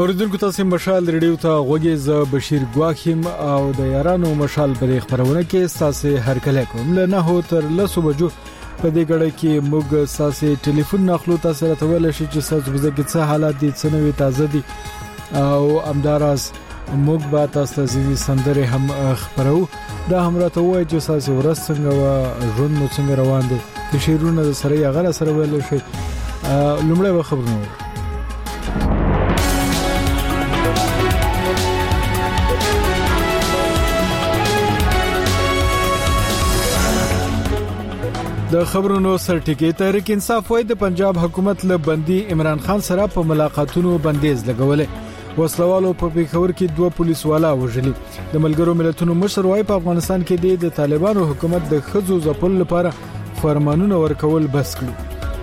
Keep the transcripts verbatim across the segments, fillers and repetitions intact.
اوریدونکو تاسو مشال ریډیو ته غوږی ز بشیر ګواخیم او د یارانو مشال په خبرونه کې تاسو هر کله کوم له نه هو تر لسو بجو په دې غړې کې موږ تاسو ټلیفون نخلو تاسو راته ویل شي چې تاسو به څه حالات دي څه نوې تازه دي او امدارز موږ به تاسو ته سندره هم خبرو دا هم راته وایي چې تاسو ورڅنګ او ژوند مو څنګه روان دي چې شیرونه سره یې غره سره ویل شي لومړی به خبرونه د خبرونو سرټیکي تحریک انصاف وای د پنجاب حکومت له بندي عمران خان سره په ملاقاتونو بندیز لګولې وسلوالو په پیښور کې دوه پولیس والا وژلي د ملګرو ملتونو مشر وای په افغانستان کې د طالبانو حکومت د خزو ځپل لپاره فرمانونه ورکول بس کړو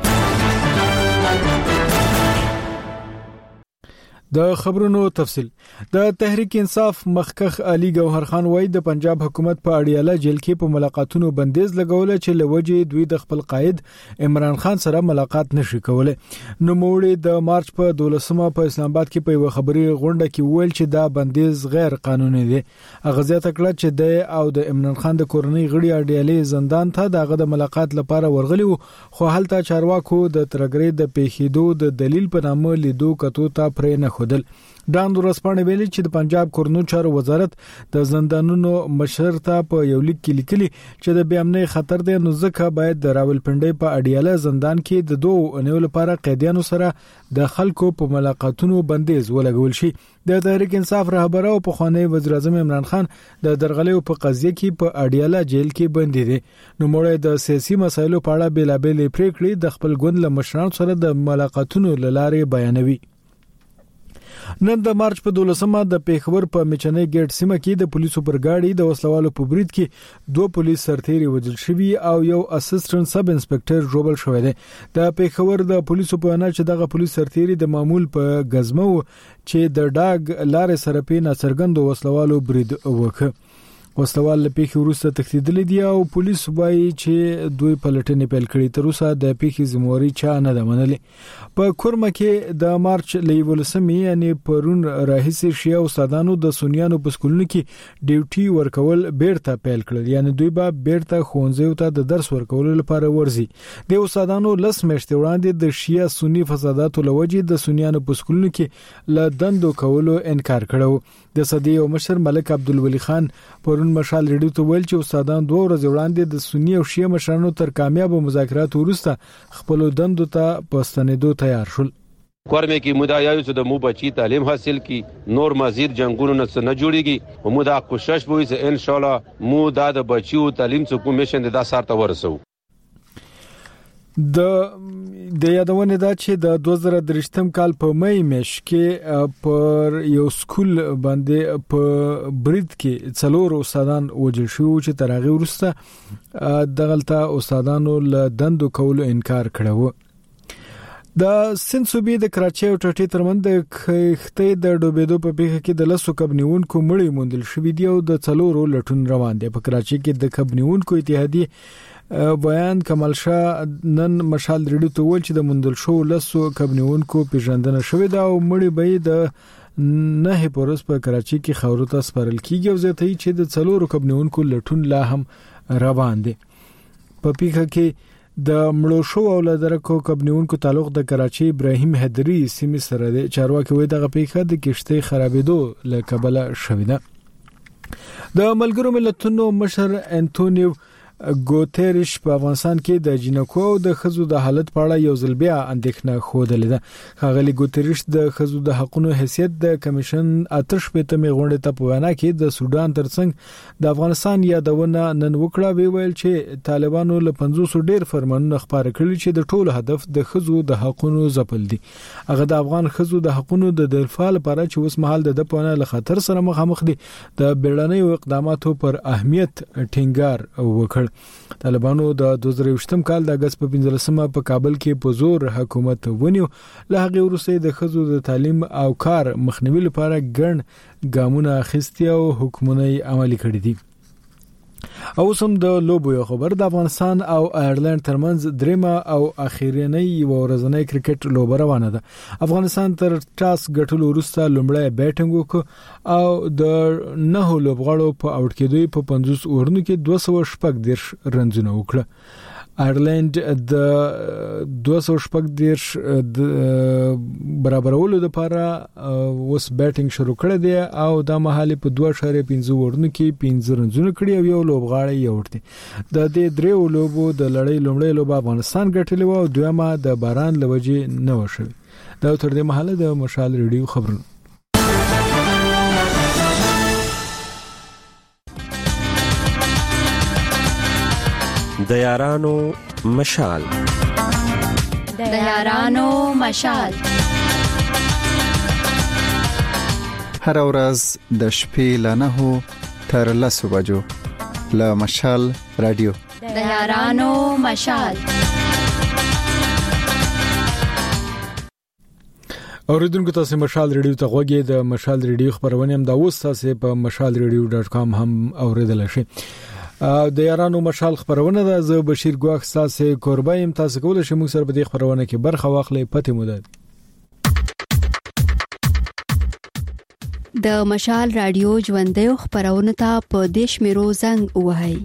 د خبرونو تفصيل د تحریک انصاف مخکخ علي ګوهر خان وای د پنجاب حکومت په اړیاله جیل کې په ملاقاتونو بندیز لګول چې لوجه دوی د خپل قائد عمران خان سره ملاقات نشي کولای نو موړي د مارچ په دولسمه په اسلام آباد کې په یو خبري غونډه کې ویل چې دا بندیز غیر قانوني دی اغازیت کړه چې د او د عمران خان د کورنۍ غړي اړیاله زندان ته دغه د ملاقات لپاره ورغلی خو هلته چارواکو د ترګری د پیښېدو د دلیل په نامه لیدو کتو ته پرې نه خودل داند ورسپانه ویلي چې د پنجاب کورنو چارو وزارت د زندانونو مشر ته په یو لیک کې لیکلي چې د بیامنۍ خطر دی نو ځکه باید د راولپنډي په اډیاله زندان کې د دوه انیو لپاره قیدیانو سره د خلکو په ملاقاتونو بندیز ولګول شي د تحریک انصاف رهبر او په خانه وزیر اعظم عمران خان د درغلې په قضیه کې په اډیاله جیل کې بندي دي نو موږ د سیاسي مسایلو په اړه بیلابل پریکړې د خپل ګوند له مشرانو سره د ملاقاتونو لاره بیانوي نن د مارچ په دولسمه د پیښور په میچنې ګیټ سیمه کې د پولیسو پر گاډي د وسلوالو په برید کې دوه پولیس سرتیري وژل شوي او یو اسسټنټ سب انسپکټر جوړل شوی دی د پیښور د پولیسو په اړه چې دغه پولیس سرتیري د معمول په غزمو چې د ډاګ لارې سره په ناڅرګندو وسلوالو برید وکړ وسلوال له پیښې وروسته تښتیدل دي او پولیس وایي چې دوی پلټنې پیل کړې تر اوسه د پیښې ذمہواري چا نه ده منلې په کورمه کې د مارچ لیولسمې یعنی پرون راهیسي شیا استادانو د سنیانو په سکولونو کې ډیوټي ورکول بیرته پیل کړل یعنی دوی به بیرته ښوونځیو ته د درس ورکولو لپاره ورځي د استادانو لس میاشتې وړاندې د شیا سنی فساداتو لوجې د سنیانو په سکولونو کې ل دندو کولو انکار کړو د صدی او مشر ملک عبدالولی خان پرون مشال ریډیو ته ویل چې استادان دوه ورځې وړاندې د سنی او شیعه مشرانو تر کامیاب مذاکرات وروسته خپل دندو ته پستنېدو تیار شول کورمه کې مدعیو چې د مو بچی تعلیم حاصل کی نور مزید جنگونو نه نه جوړیږي او مو دا کوشش وکړي چې ان شاء الله مو دا د بچیو تعلیم څخه کومیشن د سار ته ورسو د د یادونه دا چې د دوه زره درشتم کال په مې میش کې پر یو سکول باندې په برید کې څلور استادان وژل شو چې ترغه ورسته دغلطه استادانو له دندو کولو انکار کړو د سند صوبې د کراچۍ او ټټي ترمن د خښتې د ډوبېدو په پیښه کې د لسو کبنیونکو مړی موندل شوې دي او د څلورو لټون روان دي په کراچۍ کې د کبنیونکو اتحادیه بیان کمال شاه نن مشال ریډیو ته ویل چې د مندل شو لسو کبنیونکو پیژندنه شوې ده او مړی به د نه پورس په کراچۍ کې خاورو ته سپارل کیږي او زه ته چې د څلورو کبنیونکو لټون لا هم روان دي په پیښه کې د مړو شو او لدرکو کبنیونکو تعلق د کراچۍ ابراهیم حیدری سیمه سره دی چارواکي وایي دغه پیښه د کشته خرابېدو له کبله شوې ده د ملګرو ملتونو مشر انټونیو ګوتریش په افغانستان کې د جنکو او د خزو د حالت په اړه یو ځل بیا اندېښنه خوده لیده خاغلی ګوتریش د خزو د حقوقو حیثیت د کمیشن آتش په تمه غونډه ته په وینا کې د سودان ترڅنګ د افغانستان یادونه نن وکړه وی ویل چې طالبانو له پنځوس ډیر فرمانونه خبره کړي چې د ټولو هدف د خزو د حقوقو ځپل دي هغه د افغان خزو د حقوقو د دفاع لپاره چې اوس مهال د دپونه له خطر سره مخامخ دي د بیړنیو اقداماتو پر اهمیت ټینګار وکړ طالبانو د دوه زره یوولسم کال د اگست په پنځلسمه په کابل کې په زور حکومت ونیو له هغه وروسته د خزو د تعلیم او کار مخنیوي لپاره ګڼ ګامونه اخیستي او حکومتونه عملي کړي دي او سم د لوبو یو خبر د افغانستان او آیرلند ترمنځ دریمه او اخیرنۍ ورځنۍ کرکټ لوبه روانه ده. افغانستان تر ټاس ګټلو وروسته لومړی بیټینګ وکړ او د نه لوبغاړو په اوټ کېدو په پنځوس اورونو کې دوه سوه شپږ دیرش رنزونه وکړه. آیرلند د دوه سوه شپږ دیرش برابرولو لپاره وس بیټینګ شروع کړی دی او د مهالي په دوه اعشاریه پنځه اورونو کې پنځه رنزونه کړی او یو لوبغاړی یې وړتي. د دې دریو لوبو د لړۍ لومړی لوبه افغانستان ګټلې و او دویمه د باران لوجې نه وشوي. دا تر دې مهاله د مشال ریډیو خبرونه. د یارانو مشال د یارانو مشال هر ورځ د شپې له نهو تر لسو بجو له مشال رادیو د یارانو مشال. اوریدونکو تاسو مشال ریډیو ته غوږی د مشال ریډیو خبرونه هم دا اوس تاسو په مشال ریډیو ډاټ کام هم اوریدل شئ. د یارانو مشال خبرونه ده. زه بشیر ګواخ تاسو قربایم تاسو کول شئ موږ سره په دې خبرونه کې برخه واخلئ. پته مو ده د مشال رادیو ژوندۍ خبرونه ته په دیش میرو زنګ وهاي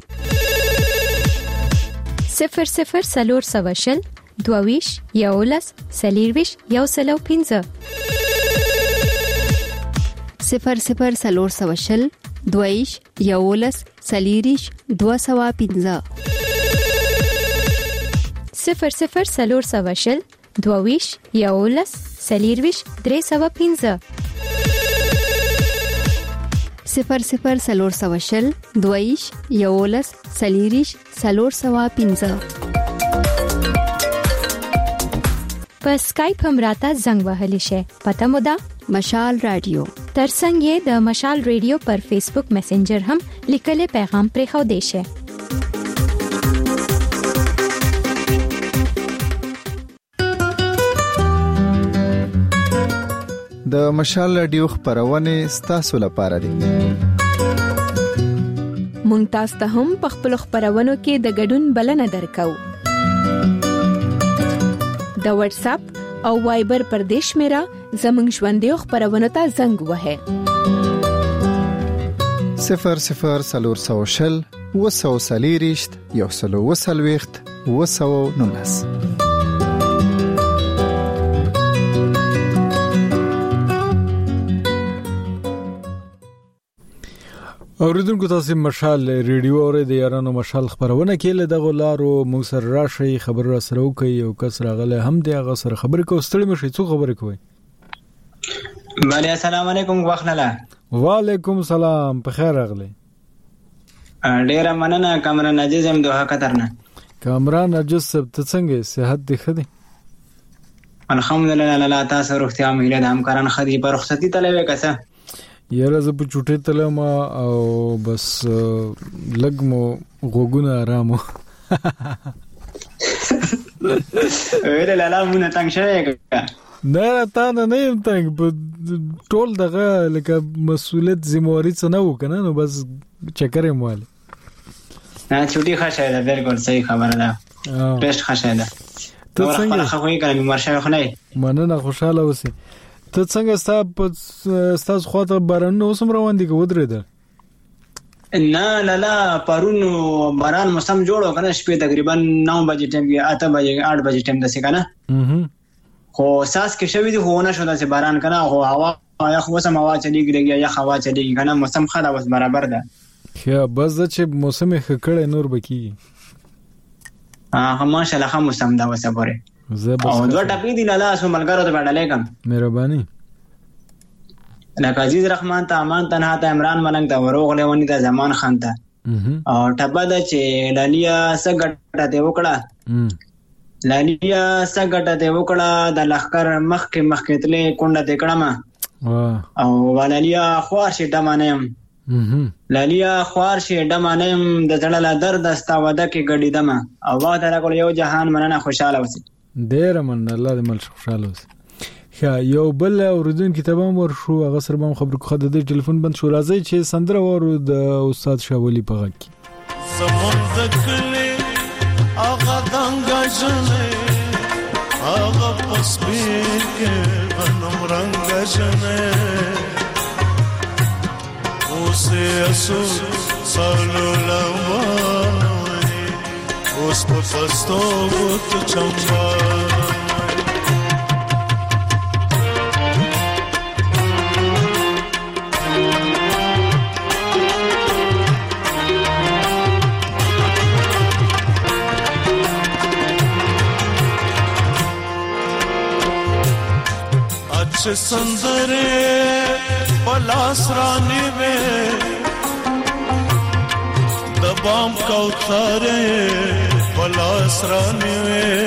صفر صفر سلور سواشل دوویش یولس سلیرویش یو سلو پینځه صفر صفر سلور سواشل دویش یولس سلیریش دو سوا پینزا صفر صفر سلور سواشل دویش یولس سلیرویش درې سوا پینزا صفر صفر سلور سواشل دویش یولس سلیریش سلور سوا پینزا. په اسکایپ هم راته زنګ وهلی شي. پته مو ده مشال رادیو ترڅنګ یې د مشال ریډیو پر فیسبوک میسنجر هم لیکلي پیغام پرې خو دی شي. د مشال رادیو خبرونه ستاسو لپاره دي. مونږ تاسو ته هم په خپل خبرونو کې د ګډون بلنه درکو. د واتس اپ او وایبر پر دیش میرا زمنګ ژوندۍ خبرونه ته زنګ وهه صفر صفر سلور سواشل وسو سلیریشت یو سلو وسلويخت وسو نونس. اوریدونکو تاسو مشال ریډیو اورئ. د یارانو مشال خبرونه کې له دغه لارو موږ سره راشي خبر را سره وکي او کس راغله هم د هغه سره خبرې کو ستړي مشي څو خبرې کوي. بله السلام علیکم وخنله. وعلیکم السلام په خیر راغلی. ډیره مننه کامران عزیز هم دوه خطرنه. کامران عزیز ته څنګه صحت دی خدي؟ الحمدلله الله تاسو روغتیا مهله د همکاران خدي په رخصتي تلوي کسه یاره زه په چوټې تلم او بس لږ مو غوګونه آرامو ویل لاله مونږ تنګ شوی نه تا نه نه یم تنګ په ټول دغه لکه مسؤلیت ذمہواری څه نه وکنه نو بس چکر یې مواله نه چوټي خاصه ده بالکل صحیح خبره ده ټیسټ خاصه ده ته څنګه خو یې کړم مرشه خو نه مننه خوشاله اوسې. ته څنګه ستاسو خواته باران نو سم روان دي کو درېده؟ نه لا لا پرونو باران موسم جوړو کنه شپې تقریبا نو بجې ټیم کې اته بجې آठ بجې ټیم دسه کنه خو ساس کې شوی دی خو نه شو داسې باران کنه خو هوا یا خو سم هوا چلیږي یا هوا چلیږي کنه موسم خلا بس برابر ده. خیا بس د چې موسم خکړې نور بکی ها ماشاءالله خو موسم دا وسه پوره زه بس او دوه ټپې دی لاله اسو ملګرو ته وړلې کم مهرباني لکه عزیز رحمان ته امان تنها ته عمران ملنګ ته وروغ لونی ته زمان خان ته او ټپه د چې لالیا سګټه ته وکړه لالیا سګټه ته وکړه د لخر مخ کې مخ کې تلې کونډه ته کړم او ولالیا خوار شي دمانم لالیا خوار شي دمانم د زړه لا درد استا وده کې غړې دمه او وا تعالی کول یو جهان مننه خوشاله وسی ډیر من الله دې مل خوشاله وسی. خا یو بل اوردون کتابم ور شو هغه سره به خبر کو خد د ټلیفون بند شو راځي چې سندره ورو د استاد شاولی په غږ کې زمون دکلی آغا دنگا جنے آغا پسبیر کے غنم رنگا جنے اسے اسو سالو لمبانی اس پا پستو گت چمبانی اچھے سندرے پلاس رانی میں دبام کوثرے پلاس رانی میں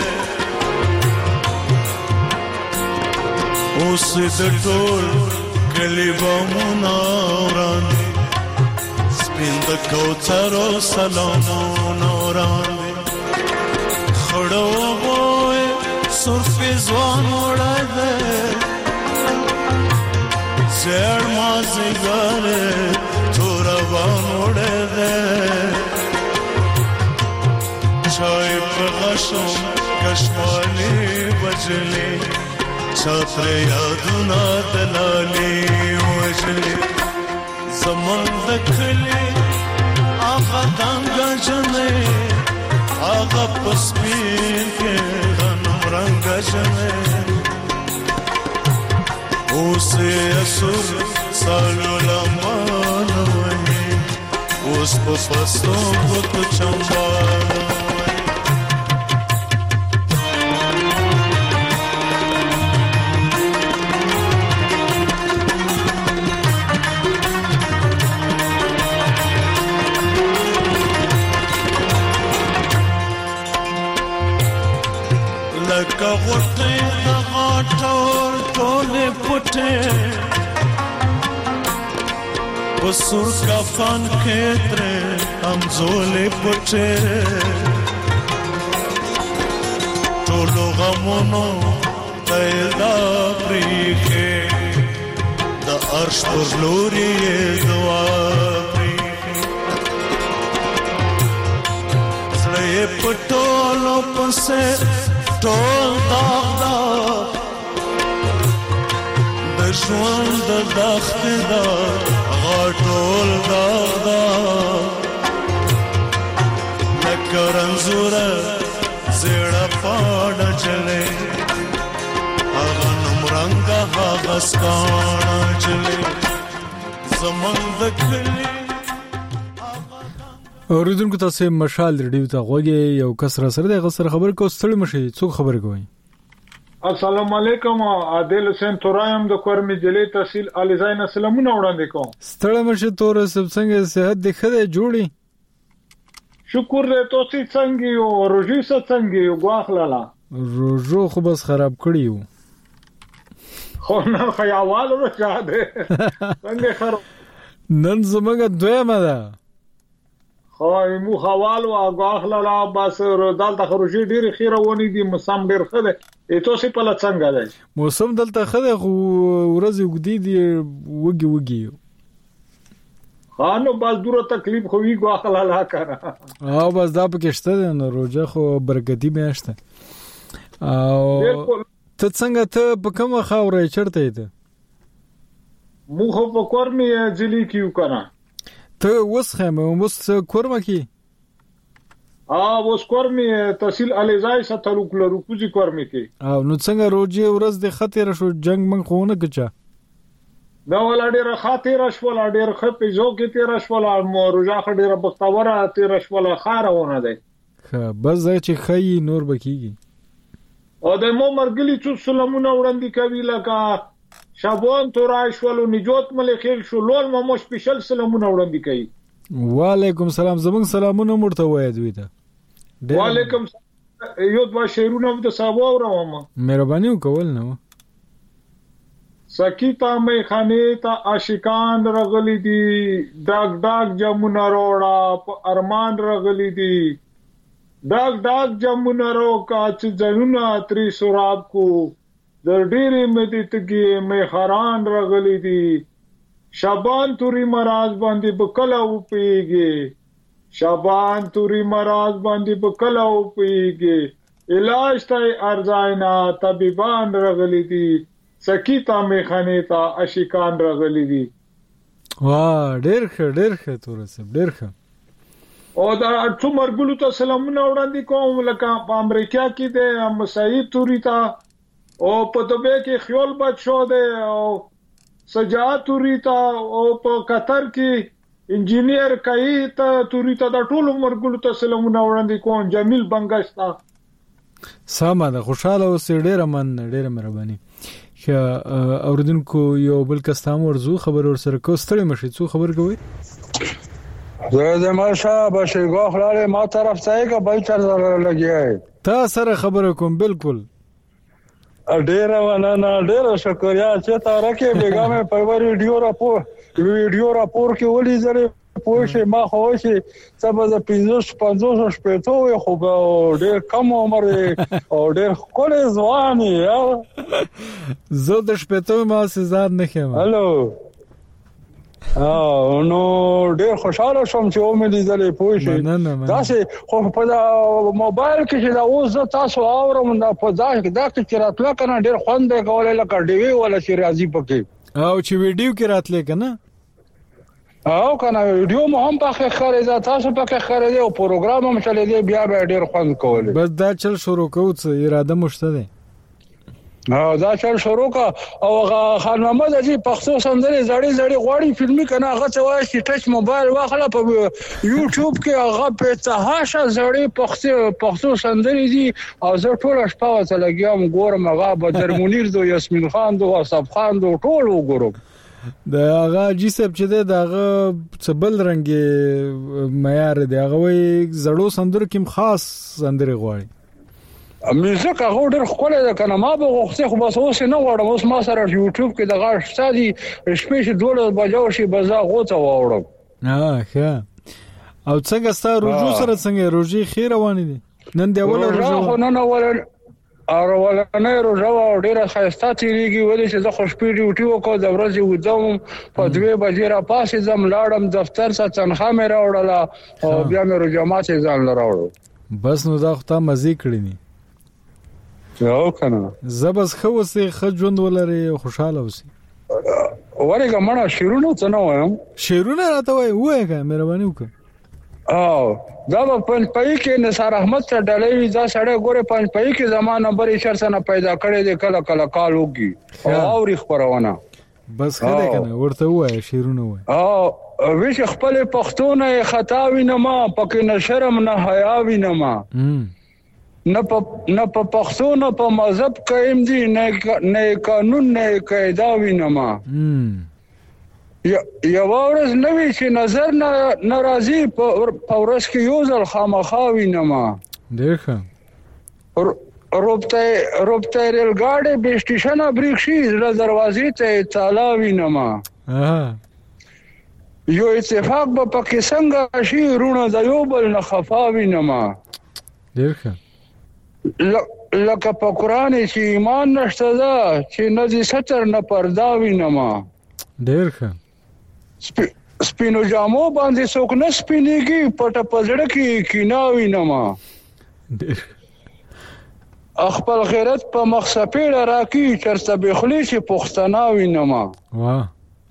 اس دٹول کلی بامونا رانی سپند کوثرو سلامونا رانی خڑو بوئے سرفی زوان اوڑا دے زیر مازی گارے تورا بان اوڑے دے چائی پر غشم کشمالی بجلی چھاتر یادونا دلالی وجلی زمان دکھلی آغا دنگا جنے آغا پسپین کے غنم رنگا جنے اسے اسر سالو لمان وہی اس پا پستوں بت چمبان لکا غٹے دغاٹور ٹولے پٹے بسر کا فن کھیترے امزولے پٹے ٹولو غمونو تیدا پریخے دا عرش پر لوری دعا پریخے سڑے پٹولو پسے ټول داغ داغ د ژوند د دښتې دا غاټول داغ داغ لکه رنځوره زیړه پاڼه چلې هغه نومرنګه هغه سکاڼه چلې زمونږ د کلي اوریدونکو تاسو مشال ریډیو ته غوږی یو کس را سره د غسر خبر کو ستړي مشي څوک خبر کوي السلام علیکم عادل حسین تورایم د کورمی ضلع تحصیل الیزاین سلامونه وړاندې کوم ستړي مشي تور سب څنګه صحت د خده جوړي شکر دې توسي څنګه یو روجي څنګه یو غواخلاله روجو خو بس خراب کړی یو خو نه خیاوال ورچا دې څنګه خراب نن زمګه دویمه ده خو مو حوال او غاخلا بس دال ته خروجي ډیر خیره ونی دي مسام ډیر خده ایتو سي په لڅنګا ده موسم دلته خده خو ورځ وګدي دي وګي وګي خانو بس دوره تکلیف خو وی غاخلا لا کنه او بس دا پکشته نه روزه خو برکتی میاشته او ته څنګه ته په کومه خاورې چرته ایته مو خو په کورمي ځلی کیو کنه ته وس خمه وس کورمه کی ا وس کورمي تحصیل الیزای ستلوک لرو کوزي کورمي کی او نو څنګه روزه ورځ د خطر شو جنگ من خونه کچا دا ولا ډیر خاطر شول ډیر خپې جو کې تیر شول مو روزه ډیر بختوره تیر شول خارونه ده خه بس چې خی نور بکیږي او د مو مرګلی څو سلامونه وړاندې کوي لکه شابون تورای شولو نجات ملخیل شو لول مو سپیشل سلامونه وړاندې کوي وعلیکم سلام زمون سلامونه مرته وای دوی ته وعلیکم یو دوا شیرونه د صاحب اورم مهرباني وکول نو سکیتا مې خانه ته عاشقان رغلی دي داګ داګ جمونه روړه په ارمان رغلی دي داګ داګ جمونه رو کا چې جنونه تری سراب کو در ډېرې مې تګي مې حیران رغلی دي شابان توري مراز باندې بکلا و پیږي شبان توري مراد باندې په کله او پیږي علاج ته ارزاینا طبيبان رغلي دي سکیتا میخانه تا اشکان رغلي دي. واه ډېر ښه ډېر ښه تورسب ډېر ښه. او دا ټول مرګلو ته سلامونه وړاندې کوم لکه په امریکا کې د مسعود توري تا او په دبي کې خیال بچو ده او سجاد توري تا او په قطر کې انجینیر کای ته توري تا د ټول مرګلو ته سلامونه وړاندې کوم جمیل بنگشتا. سمه ده خوشاله اوسې ډېر من ډېر مهرباني. ښه اوردونکو یو بل کستام ورزو خبر ور سره کو ستړي مشي څو خبر کوي. زه د ماشا بشیګو خلاله ما طرف ځای کا بل چر لګیای تا سره خبره کوم بالکل ډیر وننه ډیر شکریا چې تا راکې بیګامه په ویډیو راپور ویډیو راپور کې ولې زره پوښې ما خو شي سبا د پنځوس پنځوس شپږ خو ډیر کم عمر او ډیر کولې ځواني زه د شپږ ما سزاد نه خم. هالو اه نو ډېر خوشاله شوم چې و مې لیدلې پوه شئ داسې خو په موبایل کې چې دا اوس زه تاسو اورم دا په ځای کې دا چې راتله کنه ډېر خوند دی کولای لکه ډي وي ولا چې راځي پکې او چې ویډیو کې راتله کنه او کنه ویډیو مو هم پکې خارې تاسو پکې خارې او پروګرام هم چلے دی بیا به ډېر خوند کولای بس دا چل شروع کوو څه اراده مشته ده. ها دا چل شروع کا او خان محمد اجي پښتو سندري زړې زړې غوړي فلمي کنه هغه څه وایي چې ټچ موبایل واخله په یوټیوب کې هغه په تهاشه زړې پښتو پښتو سندري دي او زه ټول شپه وته لګیام ګورم هغه بدر منیر دو یاسمین خان دو اصحاب خان دو ټول وګورم دا هغه جسب چې دغه څبل رنګي معیار دی هغه وي زړو سندرو کې خاص سندري غوړي میوزیک هغه ډېر خپل ده کنه ما به غوښته خو بس اوس نه غواړم اوس ما سره یوټیوب کې دغه شتادي شپې دوله بجاو شي بزا غوته واوړم. اه ښه او څنګه ستاسو رجوع سره څنګه روزي خیر روان دي نن دی ولا رجوع نن اول ار ولا نه رجوع ډېر خاصه تیریږي ولې چې زه خوش پیډ یوټیوب کو د ورځې وځم په دوه بجې را پاسې زم لاړم دفتر څخه تنخواه مې راوړله او بیا مې رجوع ماته ځان لراوړو بس نو دا خو ته مزي کړی ني یو کنه زبس خو سه خجوند ولري خوشاله اوسي ورګه مړه شیرونو څه نه وایم شیرونه راته وای وایګه مهرباني وکړه او دا په پای کې نثار احمد سره ډلې دا سړی ګوره په پای کې زمانه نمبر اشاره سره پیدا کړي دي کله کله کال وږي او اوري خبرونه بس خله کنه ورته وای شیرونه وای او ویش خپل پښتون خطاوي نه ما پکې نه شرم نه حیا وي نه ما نه په نه په پښتو نه په مذهب قائم دي نه نه قانون نه قاعده وینما یا ورځ نوې چې نظر نه ناراضي په ورځ کې یو ځل خامخا وینما دیکھا روبته روبته ریل ګاډي به سټیشن بریښي ز دروازې ته تعالی وینما یو اتفاق په پکې څنګه شي رونه د یو بل نه خفا وینما دیکھا لکه په قران چې ایمان نشته دا چې نه دي ستر نه پردا وینما ډېر ښه سپینو جامو باندې څوک نه سپینېږي پټه پزړه کې کینا وینما ډېر خپل غیرت په مخسپېړه راکی چرته بخلی چې پښتنا وینما واه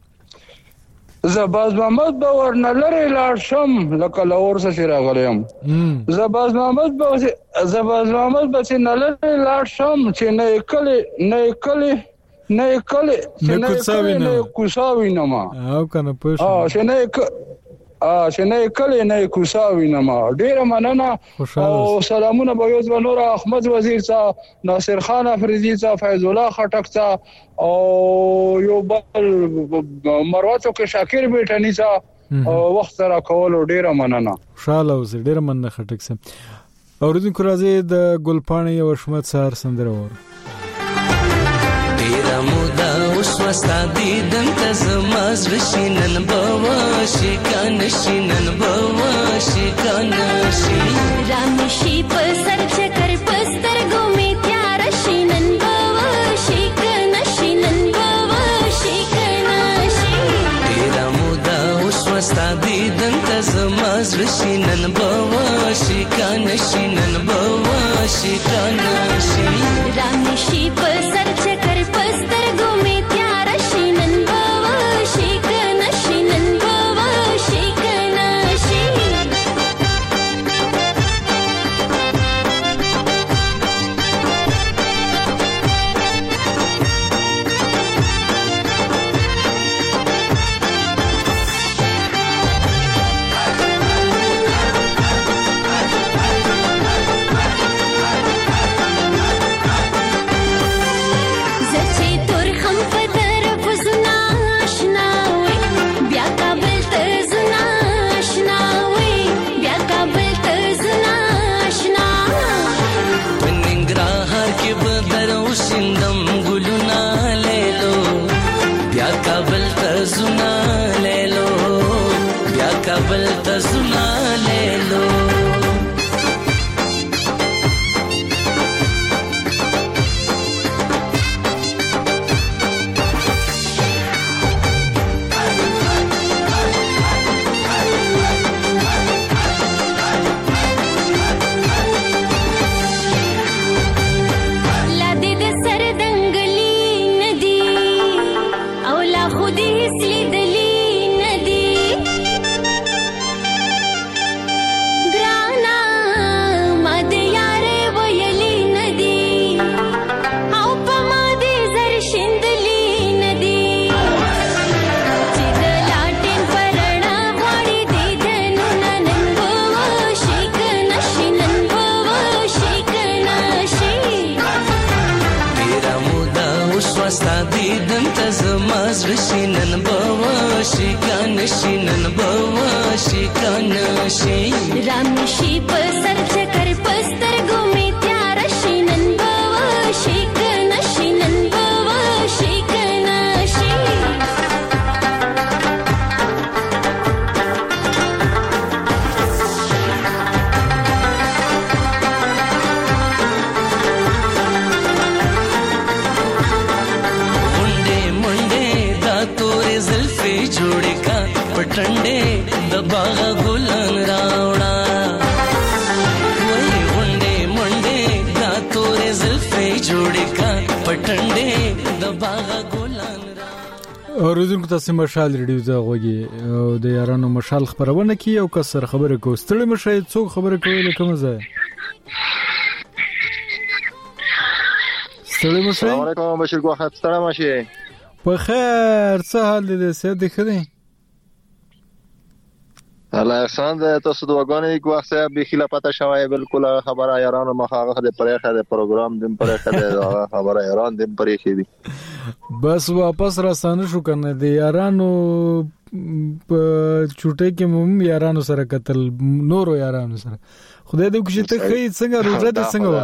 زباز محمد به ورنه لري لاړ شم لکه لور څخه راغلم زباز محمد به زباز محمد به نه لري لاړ شم چې نه کلی نه کلی نه کلی نه کوڅاوي نه کوڅاوي نه ما او کنه پښه اه چې نه اه چې نه کلی نه کوڅاوي نه ما ډیر مننه او سلامونه به یو نور احمد وزیر صاحب ناصر خان افریدی صاحب فیض الله خټک صاحب او یو بل مروتو کې شاکر بیٹانی صاحب او وخت را کول ډیر مننه خوشاله اوسه ډیر مننه خټک صاحب اوردونکو راځي د ګلپاڼې او شمت سهار سندره ور ډیر مودا اوس وستا دیدن ته زماز رشینن بوا شکان شینن بوا شکان شین رامشي په سر چکر پستر ګومې تیار شینن بوا شکان شینن بوا شکان شین ډیر مودا اوس وستا دیدن ته زما زړه شي نن به واشي کنه شي نن به واشي کنه شي رانشي په سر چکر پستر ګومې تیار شي نن به واشي کنه شي نن به واشي کنه شي کابل ته زما لیلو شینن بوا شکان شینن بوا شکان شي رامشي په سر چکر پستر ګومې تیار شینن بوا شکان شینن بوا شکان شي जोड़े का पटंडे दबागा गुलन रावड़ा वही मुंडे मुंडे दा तोरे जुल्फे जोड़े का पटंडे दबागा गुलन اوریدونکو تاسو مشال ریډیو زه غوږی او د یارانو مشال خبرونه کی او کسر خبره کو ستړي مشه څوک خبره کوي لکه مزه ستړي مشه السلام علیکم بشیر کو خط ستړي مشه په خیر څه حال دې سید خدي الله احسان دې تاسو دواګانې یک وخت به خله پته شوی بالکل خبره یارانو مخاغه د پرېخه د پروګرام دیم پرېخه د خبره یاران دیم پرېخه دي بس واپس راسانه شو کنه د یارانو په چټه کې مم یارانو سره قتل نورو یارانو سره خدای دې وکړي ته خې څنګه روزه دې څنګه و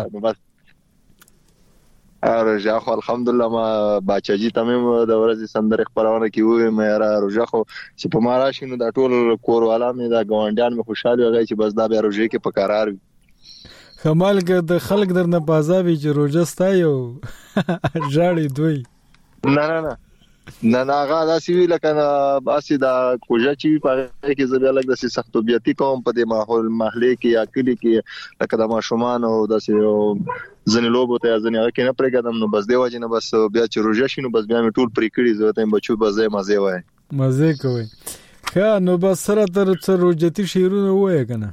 روژه خو الحمدلله ما باچاجي تمام د ورځې سندره خبرونه کیوي مې را روژه خو چې په مارا شینو د ټول کور والا مې دا ګوانډیان مې خوشاله وي چې بس دا به روژه کې په قرار وي کمال کې د خلک درنه پازاوي چې روژه ستایو جاړي دوی نه نه نه نه نه هغه داسې وی لکه باسي دا کوجا چې په کې زبې لګ داسې سختوبيتي کوم په دې ماحول محلي کې یا کلی کې لکه د ماشومان او داسې ځنې لوبو ته ځنې هغه کې نه پرېګدم نو بس دی وجه نه بس بیا چې روژه شینو بس بیا مې ټول پرې کړی زه ته بچو بس مزه وای مزه کوي ښه نو بس سره تر څو روجتي شیرونه وای کنه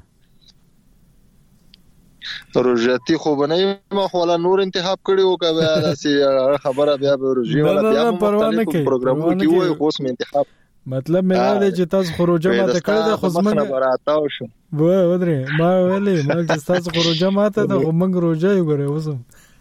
روجتي خو بنه ما خو ولا نور انتخاب کړیو کبه داسې خبره بیا به روجي ولا بیا پروانه کوي پروګرامو کې وای خو سم انتخاب مطلب مې نه دی چې تاسو خروجه ماته کړی د خو زمنګ براتاو شو و ودرې ما ویلې ما چې تاسو خروجه ماته د موږ روجه یو غره اوسم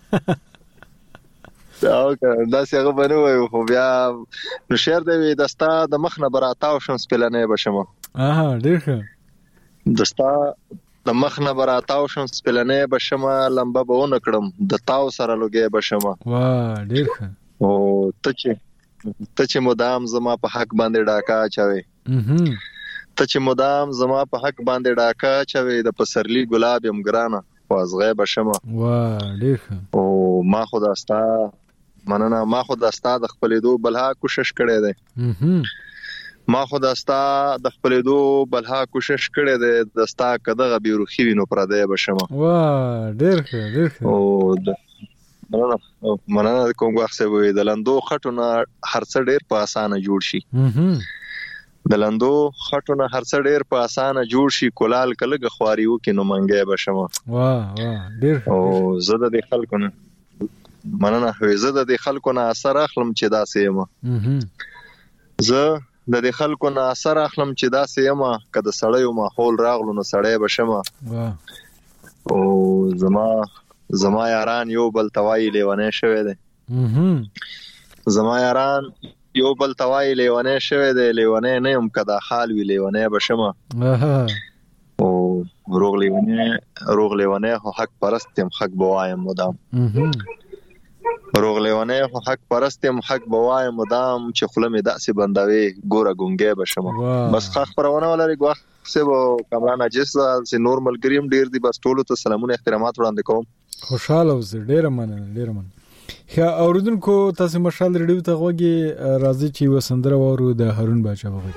او دا څنګه بنوي خو بیا نو شهر دی دستا د مخ نه براتاو شم سپلنه بشم اها ډیر ښه دستا د مخ نه براتاو شم سپلنه بشم لمبه بهونه کړم د تاو سره لګي بشم واه ډیر ښه او ته چې ته چې مدام زما په حق باندې ډاکا چوي ته چې مدام زما په حق باندې ډاکا چوي د پسرلی ګلاب يم ګرانه وازغه بشم واه ډیر ښه او ما خدا استا مننه ما خدا استا د خپلې دو بلها کوشش کړې ده ما خو داستا د خپلېدو بلها کوشش کړی دی داستا کدهغه بیروخي وینو پردی بشم. واه ډېر ښه ډېر ښه. او مننه مننه کوم وخت به د لندو خټونه هر څه ډېر په اسانه جوړ شي. د لندو خټونه هر څه ډېر په اسانه جوړ شي کولال کلهګه خواري وکي نو منګي بشم. واه واه ډېر ښه. او زه د خلکو نه مننه زه د خلکو نه اثر اخلم چې داسې یم. زه د دې خلکو نه اثر اخلم چې داسې یم کله سړیو ماحول راغلو نو سړی بشم. او زما زما یاران یو بل توای لیوانه شوی دی. زما یاران یو بل توای لیوانه شوی دی لیوانه نه یم کدا حال وی لیوانه بشم. او روغ لیوانه روغ لیوانه حق پرستم حق بوایم مدام. روغ لیوانه حق پرستم حق بوایم مدام چې خلمه داسې بندوي ګوره ګونګې بشم. بس خاص پرونه ولري ګوخ سبو کامران اجس سي نورمال کریم ډیر دی بس ټولو ته سلامونه احترامات وړاندې کوم. خوشاله اوسه ډیر مننه ډیر مننه. ښه اوریدونکو تاسو مشال ریډیو ته غوږی راځي چې وسندره وورو د هارون باچا وغوږی.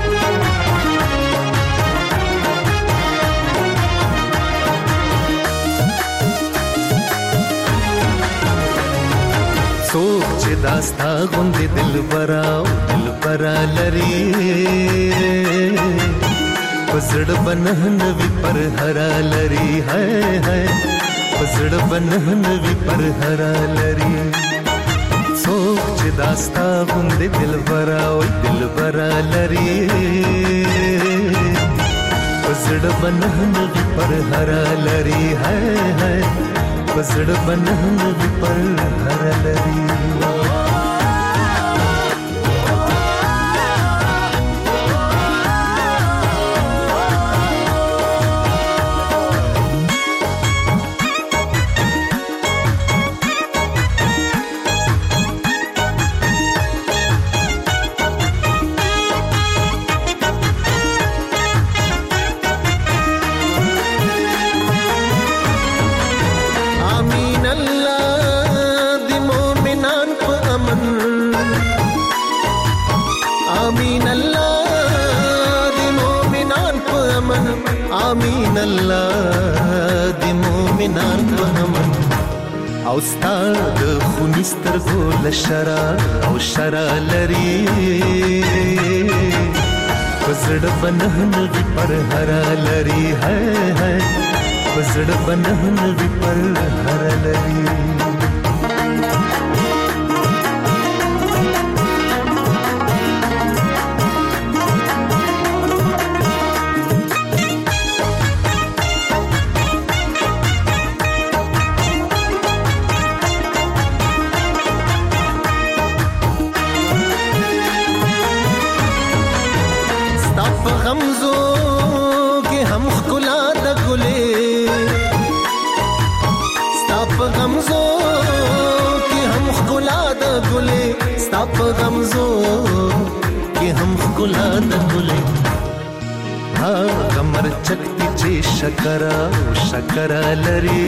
سوچ داستا غوندې دل برا دل برا لري پسړ بنهن وی پر هرا لري هاي هاي پسړ بنهن وی پر هرا لري سوچ داستا غوندې دل برا او دل برا لري پسړ بنهن وی پر هرا لري هاي هاي پسړ بنهن وی پر هرا لري. آمین الله د مومنان په امن او ستاد خونستر ګل شرا او شرا لري پسړ بنهن وی پر هرا لري هاي هاي پسړ بنهن وی پر هرا لري. په غمزو کې هم ښکلا د ګلې ها غمر چکتی چې شکرا او شکرا لري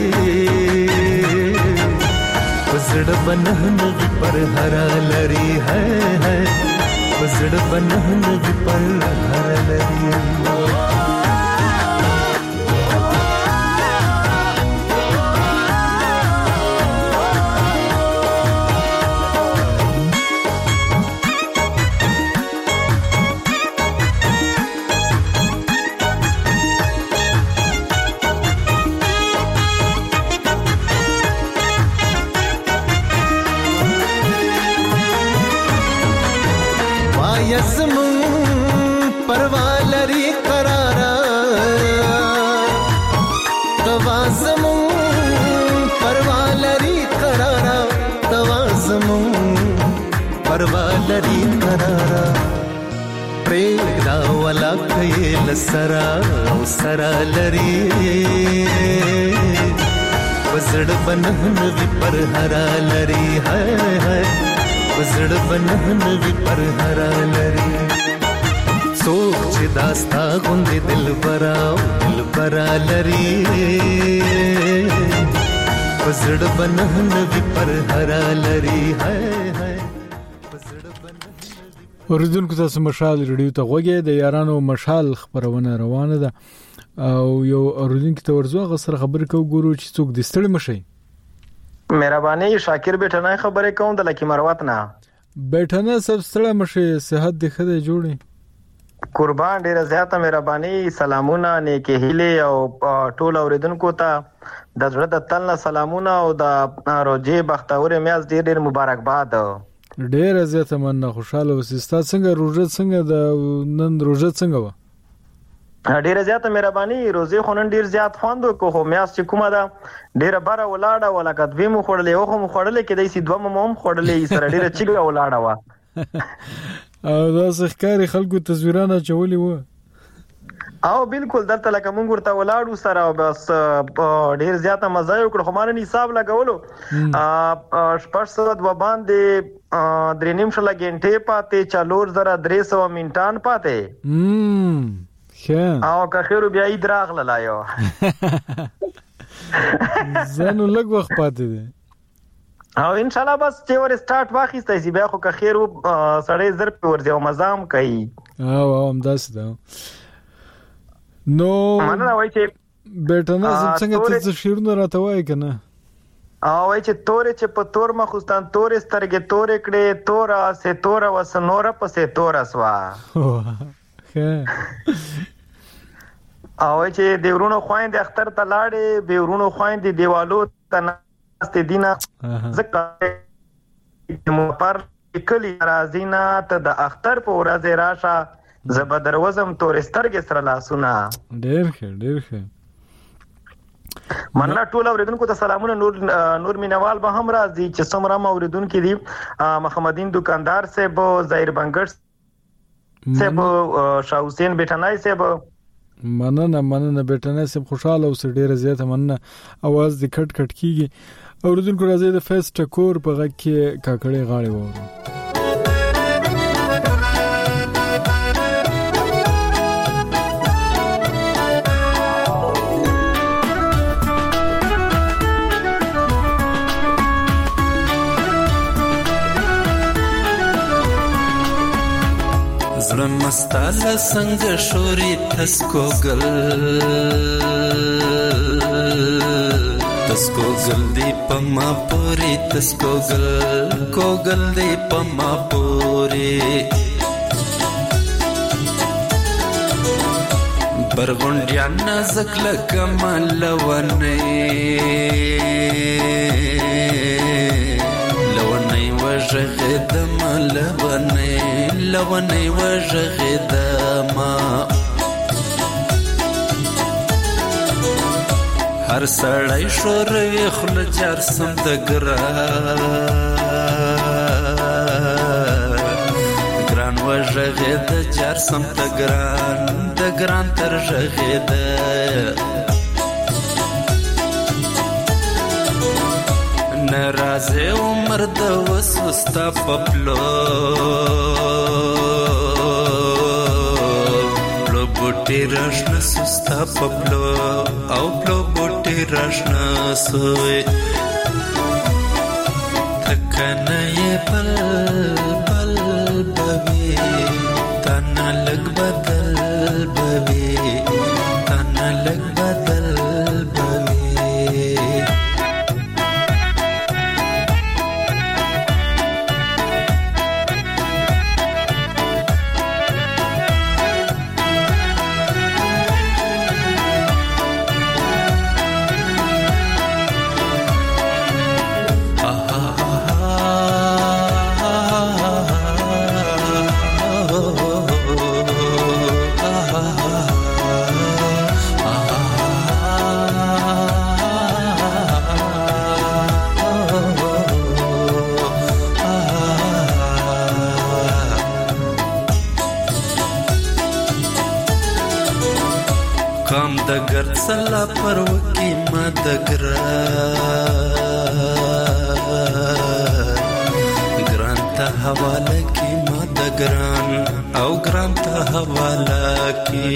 پسړ بنهن وی پر هرا لري هاي هاي پسړ بنهن وی پر هرا لري. پروالری قرارا توازمون پروالری قرارا توازمون پروالری قرارا پریدا ولا کيل سرا او سرا لري وزړ بنهن وی پر هرا لري هاي هاي وزړ بنهن وی پر هرا لري سوچ داستا غوندې دل برا دل برا لري پسړ بنهن وی پر هرا لري هاي هاي. اوریدونکو تاسو مشال ریډیو ته غوږی د یارانو مشال خبرونه روانه ده او یو اوریدونکو ته ورزو غسر خبر کو ګورو چې څوک د ستړي مشي. مهرباني شاکر بیٹنه خبره کوم د لکی مروت نه. بیٹنه سب ستړي مشي صحت د خدای جوړي. قربان ډیره زیاته مهرباني سلامونه نیکه هیله او ټول اوریدونکو ته د زړه د تل سلامونه او د روزي بختور میاز ډیر ډیر مبارکباد. ډیره زیاته مننه خوشاله اوسئ. څنګه روزه څنګه د نن روزه څنګه و؟ ډیره زیاته مهرباني روزي خونن ډیر زیات خوند کو خو میاس چې کومه ده ډیره بره ولاړه ولکه دوی مو خړلې او مو خړلې کې د سې دوه مو هم خړلې سره ډیره چیګه ولاړه وا. او دا ښکاری خلکو تصویرانه چولې و. او بالکل دلته لکه مونږ ورته ولاړو سره بس ډیر زیاته مزه یو کړ خو مانه حساب لګولو ا شپږ سوه و باندې درې نیم شل غنټه پاتې چالور زره درې سوه منټان پاتې. امم ښه او که خیر بیا ای دراغ لایو زنو لګ وخت پاتې دي او ان شاء الله بس چې ور سٹارټ واخیستای سی بیا خو که خیر سړی زر په ورځي او مزام کوي. او هم داس ده نو مننه وای چې بیٹنه څنګه ته شیرونه راته وای کنه او وای چې تورې چې په تور مخستان تورې سترګې تورې کړې تورا سه تورا وسنور په سه تورا سوا. او چې دیورونو خويند اختر ته لاړې بیورونو خويند دیوالو ته است دینه زکه مو پر کلی رازینا ته د اختر په ورځ راشه زبدر وزم تور سترګې سره لاسونه. ډېر ښه ډېر ښه مننه ټول اوریدونکو ته سلامونه. نور نور مینوال به هم راځي چې څومره اوریدونکو دي محمدین دکاندار صاحب ظاهر بنګر صاحب شاه حسین بیٹنای صاحب. مننه مننه بیٹنای صاحب خوشاله اوسه ډیره زیاته مننه. اواز د کټ کټ کیږي اوریدونکو راځي د فیس ټکور په غږ کې کاکړې غاړې وورو. زړه مستاله څنګه شوري تسکو ګل تسکو ګل دی پما پوری تسکو ګل کو ګل دی پما پوری برغونډیا نازک لکمل ونه لونه وجه دم لونه لونی وجه دما هر سړی شوروي خل جار سم د ګران ګران وجه د جار سم د ګران د ګران تر ژغه د ناراضه عمر د وسوستا پپلو پلو بوټي راشنا سستا پپلو او پلو بوټي راشنا سوې تکنه یې بل بل بوي تنا لګ بدل بوي تنا لګ بدل بوي. کام د ګرد سلا پر وکی ما د ګران ګران ته حواله کی ما د ګران او ګران ته حواله کی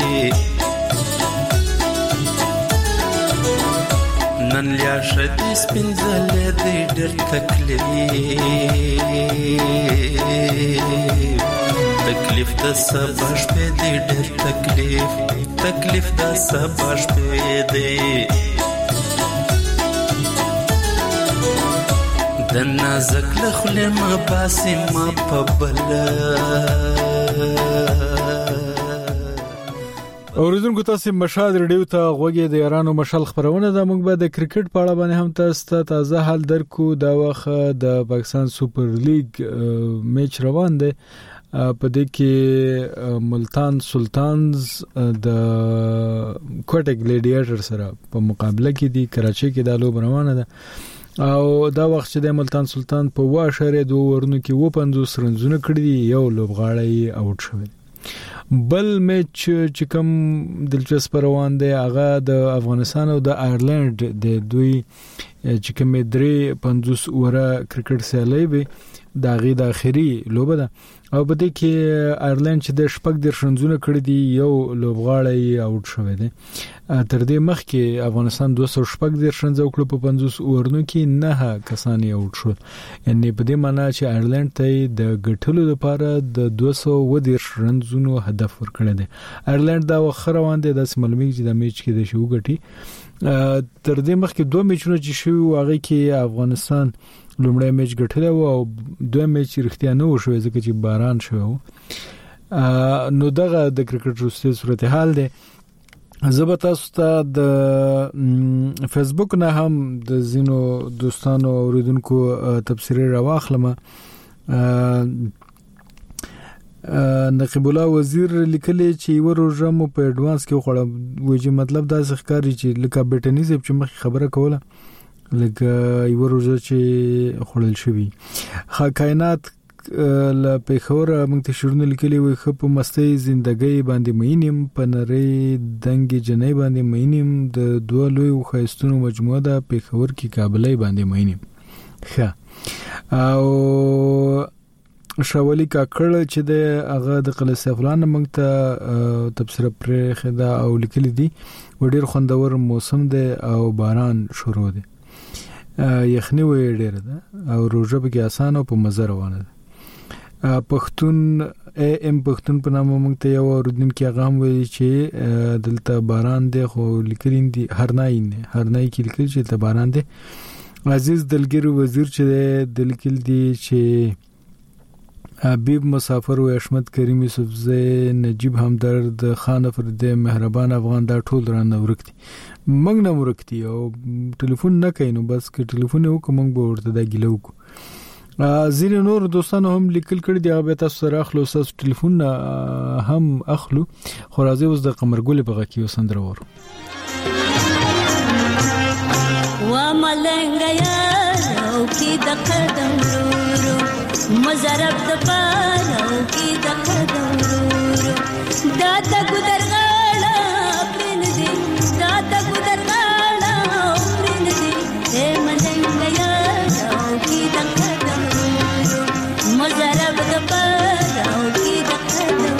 نن لیا شدی سپینځل دې ډېر تکلیف تکلیف د سبا شپې دی ډېر تکلیف تکلیف د سبا شپې دی د نازک لخلې ما باسي ما په بله اوریدونکو تاسو مشال ریډیو ته غوږی د یارانو مشال خبرونه د موږ به د کرکټ په اړه باندې هم تاسو ته تازه حال درکو دا وخت د پاکستان سوپر لیګ میچ روان دی په دې کې ملتان سلطانز د کوټه ګلیډیټر سره په مقابله کې دي کراچي کې د لوب روانه ده او دا وخت چې د ملتان سلطان په واشه دوه ورونو کې و پنځوس رنزونه کړی دي یو لوبغاړی اوټ شوی بل میچ چې کوم دلچسپ روان دی هغه د افغانستان او د آیرلند د دوی چې کوم درې پنځوس اوره کرکټ سیالي به د غي د اخري لوبه ده او په دې کې آیرلند چې د شپږ د شنځونه کړی دی یو لوبغاړی اوټ شوی دی تر دې مخکې افغانستان دوه سوه شپږ د شنځو کړو په پنځوس اورونو کې نه کسان اوټ شو یعنی په دې معنی چې آیرلند ته د ګټلو لپاره د دوه سوه و د شنځونو هدف ورکړی دی آیرلند دا وخت روان دی د سیملمیک چې د میچ کې د شو ګټي تر دې مخکې دوه میچونه چې شوی واغې کې افغانستان لومړی میچ ګټلی و او دوه میچ رښتیا نه و شوی ځکه چې باران شوی نو دغه د کرکټ وروستی صورتحال دی زه به تاسو ته د فیسبوک نه هم د ځینو دوستانو او اوریدونکو تبصرې راواخلم نقیب الله وزیر لیکلی چې وروجه مو په اډوانس کې خوړه وایي مطلب دا ښکاري چې لکه بیٹنیزم چې مخ خبره کوله لکه یو روزه چې خړل شوی خا کائنات ل پیښور موږ ته شورونه لیکلي وي خو په مستی ژوندۍ باندې مینم په نری دنګ جنې باندې مینم د دوه لوی خیستونو مجموعه ده پیښور کې کابلې باندې مینم ښه او شاولی کاکړ چې د هغه د قلعه سیفلان موږ ته تبصره پرې خدا او لیکلي دي وړي خوندور موسم دی او باران شروع دی یخنی وې ډېر ده او روزه به کې آسان او په مزه روانه ده پښتون ام پښتون په نامه موږ ته یو اوردن کې هغه هم ویل چې دلته باران دی خو لیکلین دي هرنای نه هرنای کې لیکل چې ته باران دی عزیز دلګر وزیر چې دلکل دي چې حبیب مسافر و اشمت کریم یوسفزی نجیب همدرد خان فرد مهربان افغان دا ټول رانه ورکتي موږ نه ورکتي او ټلیفون نه کینو بس که ټلیفون وکړو موږ به ورته دا ګیلو کو زیر نور دوستانو هم لیکل کړي دی هغه تاسو سره اخلو تاسو ټلیفون هم اخلو خو راځي اوس د قمرګل په غکی وسندره ورو و ملنګ یا او کی د قدم ورو مزرب د پالو کی د قدم ورو دا د ګدر غاړه پرن دي دا د ګدر غاړه پرن دي اے ملنګ یا او کی د قدم ورو مزرب د پالو کی د قدم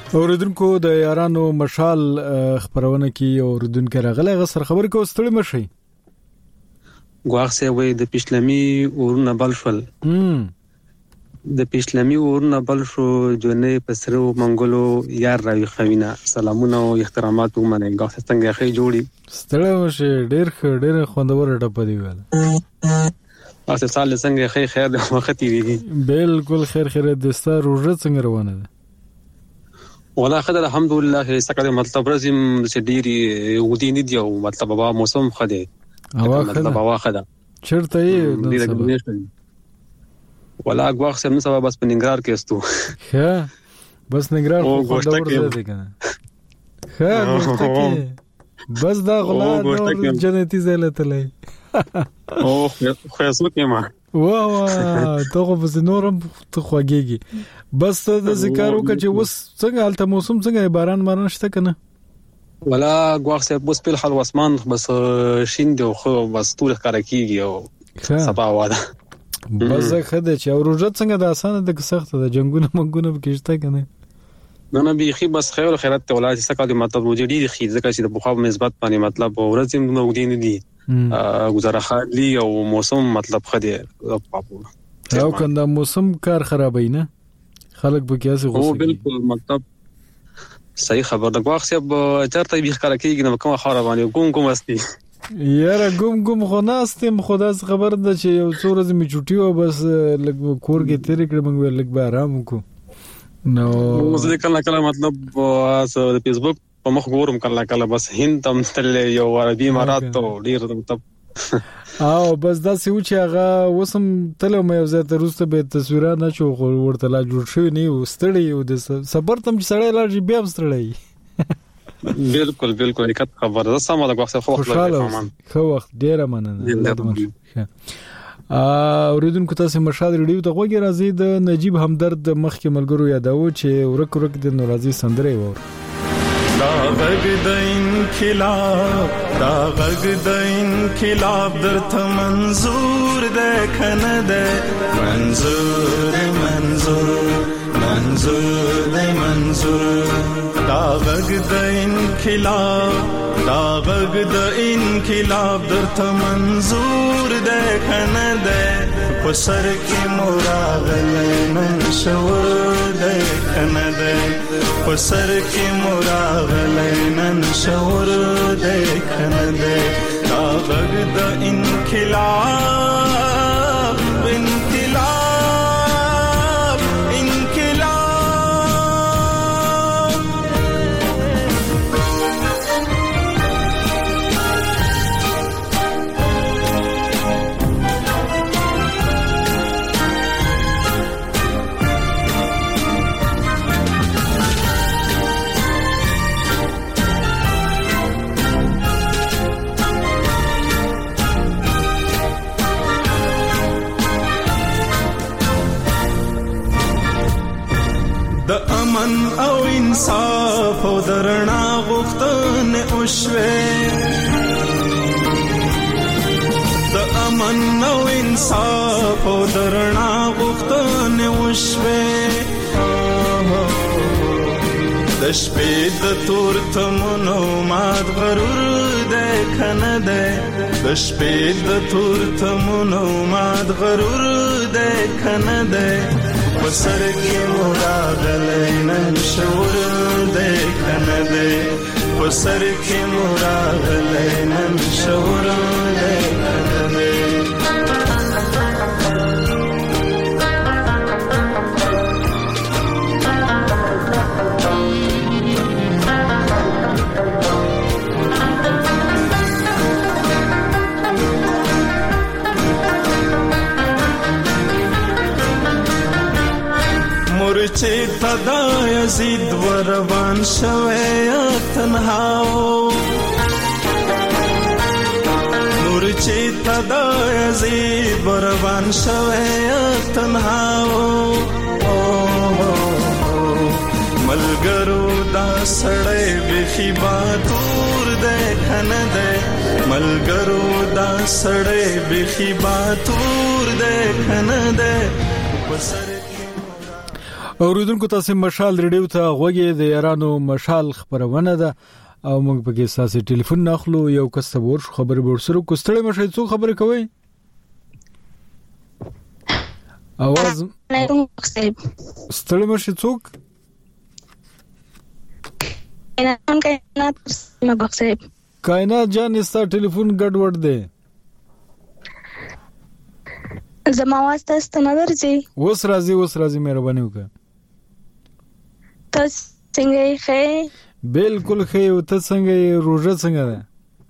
اوریدونکو د یارانو مشال خبرونه کې اوریدونکو راغله غسر خبر کو ستړي مشي غواخ سه وې د پښلمي ورونه بلفل هم د پښلمي ورونه بلفو جنې پسرو منګلو یار راوي خوینا سلامونه او احترامات ومنه غواخ څنګه خې جوړي ستړي مشي ډېر ښه ډېر خوندور ټپ دی ویل تاسو سال څنګه خې خیر د وخت دی بالکل خیر خیر د ستار روزه څنګه روانه ده ولا خدای الحمدلله سکه مطلب رزم چې ډيري ودی نه دی او مطلب هوا موسم خده مطلب هوا خده چرته یې ولا غواخ سم سبا بس پنګرار کې استو ها بس نګرار خو ډور دی کنه ها ګوشته بس دا غلا نو جنتی زلتلې او خو اسمه کېما واه واه ته په زنورم ته خوګيږي بس ته د ذکر وکړي وس څنګه حالت موسم څنګه باران ماران شته کنه ولا غواخ سه بس په حال واسمان بس شین دی خو بس ټول ښکارا کیږي او سبا واده بس خدای چې اوروجه څنګه د اسانه د سخت د جنگونه منګونه کېشته کنه نه نه بيخي بس خیر خیرات ته ولای چې سکه د مطلب وجدي خې ځکه چې د بخاب نسبت باندې مطلب ورځم نو ودی نه دي گزاره خالی او موسم مطلب خدي او کنده موسم کار خرابای نه خلک به کیسه غوسه او بالکل مطلب صحیح خبر د غواخ سب چرته بیخ کار کوي نه کوم خرابانه کوم کوم استی یاره ګم ګم خو ناستم خدا خبر ده چې یو څو ورځې می چټي و بس لګ کور کې تیر کړم موږ لګ به آرام وکړو نو زه کله کله مطلب د فیسبوک په مخ ګورم کله کله بس هند تم تل یو عربي امارات ته ډیر مطلب او بس دا سی و چې هغه وسم تل مې یو ځای ته روسته به تصویرات نه شو ورته لا جوړ شوی نه و ستړی و د صبر تم چې سړی لاږي بیا ستړی بالکل بالکل یک خبر ده سم د وخت خو وخت خو وخت ډیره مننه اوریدونکو تاسو مشال ریډیو ته غوږی راځي د نجیب همدرد مخکې ملګرو یادو چې ورک ورک د نورازي سندره وور دا غږ د انقلاب دا غږ د انقلاب درته منظور ده کنه ده منظور منظور منظور ده منظور دا غږ د انقلاب دا غږ د انقلاب درته منظور ده کنه ده په سر کې مراغله نن شور ده کنه ده په سر کې مراغله نن شور ده کنه ده دا غږ د انقلاب د امن او انصاف او درنا غوښتنه وشوه د امن او انصاف او درنا غوښتنه وشوه د شپې د تور تمنو مات غرور ده کنه ده د شپې د تور تمنو مات غرور ده کنه ده وسر کې مراغله نن شور ده کنه ده وسر کې مراغله نن شور ده کنه ده چې تدا یزید وروان شوه تنهاو نور چې تدا یزید وروان شوه تنهاو ملګرو دا سړی بخي باتور ده کنه ده ملګرو دا سړی بخي باتور ده کنه ده اوریدونکو تاسو مشال ریډیو ته غوږی د یارانو مشال خبرونه ده او موږ په کې ساسي ټلیفون ناخلو یو کس ته ور خبرې ورسره کوستړې مشه څو خبرې کوي اواز ستړې مشه څوک کائنات جان استا ټلیفون ګډ وډ دی زما आवाज تاسو ته نه درځي اوس راځي اوس راځي مهرباني وکړه تاسو څنګه یې بالکل ښه یو ته څنګه یې روزه څنګه ده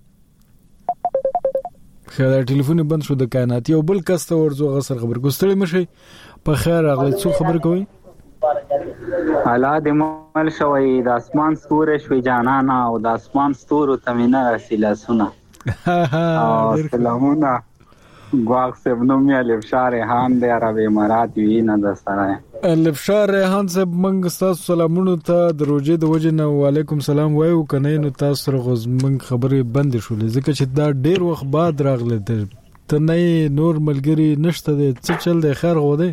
خیر ټلیفون بند شو د کائنات یو بل کس ته ورځو غسر خبر کوستړې مشه په خیر هغه څو خبر کوي الا د مل شوی د اسمان ستوره شوی جانانا او د اسمان ستورو تمنه رسیلا سنا سلامونه غواخ سبنو می الف شار ریحان د عرب امارات وی نه د سره الف شار ریحان سب منګ تاسو سلامونه ته دروځي د وجنه وعلیکم سلام وایو کنه نو تاسو غوز من خبرې بند شولې ځکه چې دا ډیر وخت بعد راغله ته نه نور ملګری نشته د څه چل د خیر غو دی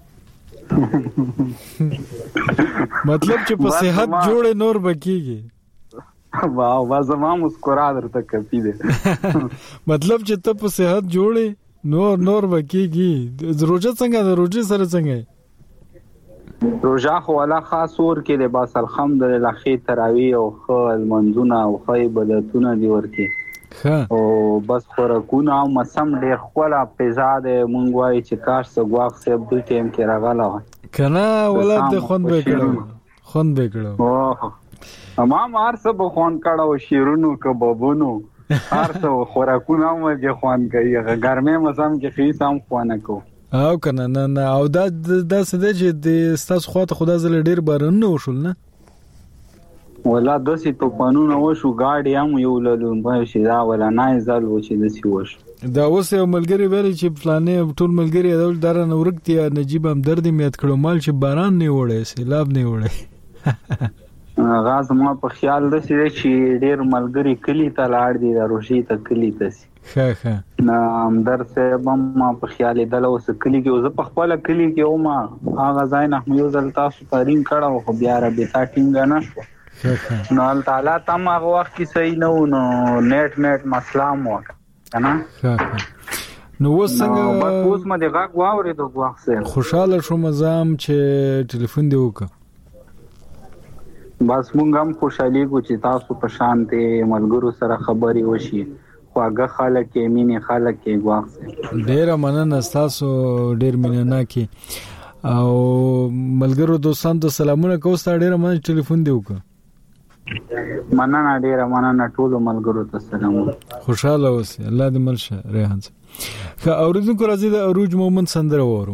مطلب چې په صحت جوړ نور بکیږي واو وازما مسکرا درته کپی دي مطلب چې ته په صحت جوړې نور نور بکیږي روزه څنګه ده روزه سره څنګه روزه خو ولا خاص ور کې د باس الحمدلله خې تراوی او خل منځونه او خې بدتونه دی ورته او بس خورکونه او مسم ډېر خولا پیزاد مونږ وای چې کاش سګواخ سب د ټیم کې راغلا کنه ولادت خوند به کړو خوند به کړو ما مار څه به خوان کړه شیرونو کبابونو هر څه خوراکونه مې خوان کوي ګرمه مسم کې خې سم خوانه کو او کنه نه نه او دا د سده چې د استاس خواته خدا زل ډیر بارنه وشول نه ولا دسي تو قانون او شو گاډي هم یو لولم په شي دا ولا نه زال و چې دسي وش دا اوس یو ملګری ویل چې پلانې ټول ملګری دول درنه ورکتی نجيب هم درد میات کړو مال چې باران نه وړي سیلاب نه وړي غاز ما په خیال دسي چې ډیر ملګری کلی ته لاړ دي روشي ته کلی ته ښه ښه نا همدر صاحب ما په خیال دل اوس کلی کې اوس په خپل کلی کې او ما هغه ځای نه مې ځل تاسو تارین کړه خو بیا را به تا ټینګ نه شو نو الله تعالی تم هغه وخت کې صحیح نه و نو نیټ نیټ مسله مو کنه نو وسنګ بس اوس ما دغه غواړې دوه وخت خوشاله شوم زم چې ټلیفون دی وک بس مونږ هم خوشالي کو چې تاسو په شانته ملګرو سره خبري وشي خواږه خلک کې مینه خلک کې غواخ ډیر مننه تاسو ډیر مننه کې او ملګرو دوستانو ته سلامونه کوستا ډیر مننه ټلیفون دی وک مننه ډیر مننه ټول ملګرو ته سلامونه خوشاله اوسئ الله دې ملشه ریحان خا اوریدونکو راځي د اروج مومن سندره وورو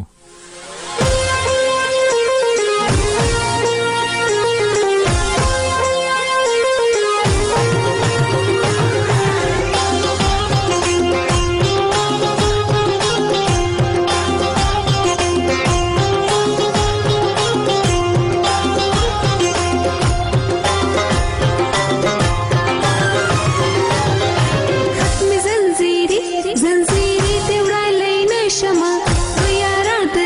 زنجیری زنجیری ته وړای لې نشم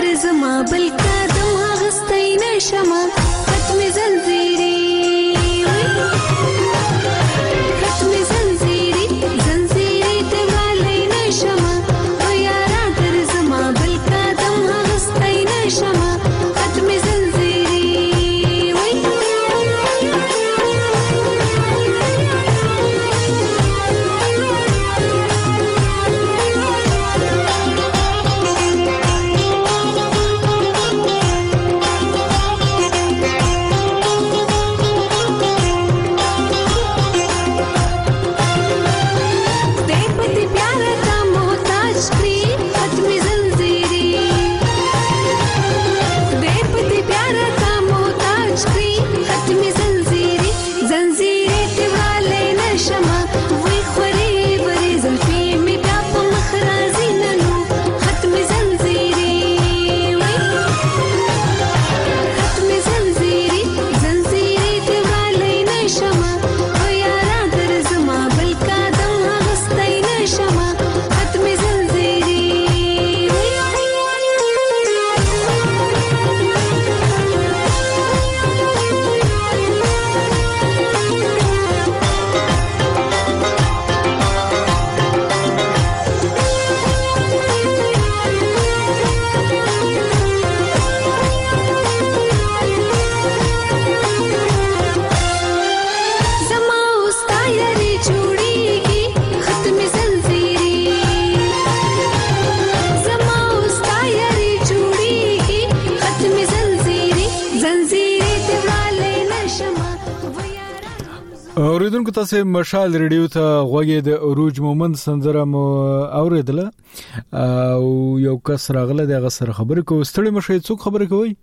اوریدونکو تاسو مشال ریډیو ته غوږی د عروج مومند سندره مو اوریدله او یو کس راغله دغه سره خبرې کوي. ستړي مشه څوک خبرې کوي؟